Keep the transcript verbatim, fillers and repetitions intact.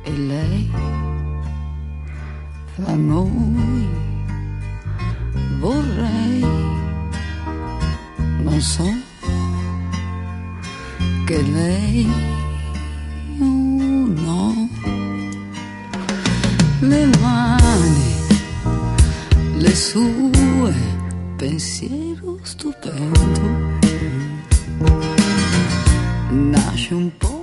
e lei fra noi vorrei, non so che lei oh no, le mani, le sue, pensiero stupendo, nasce un po'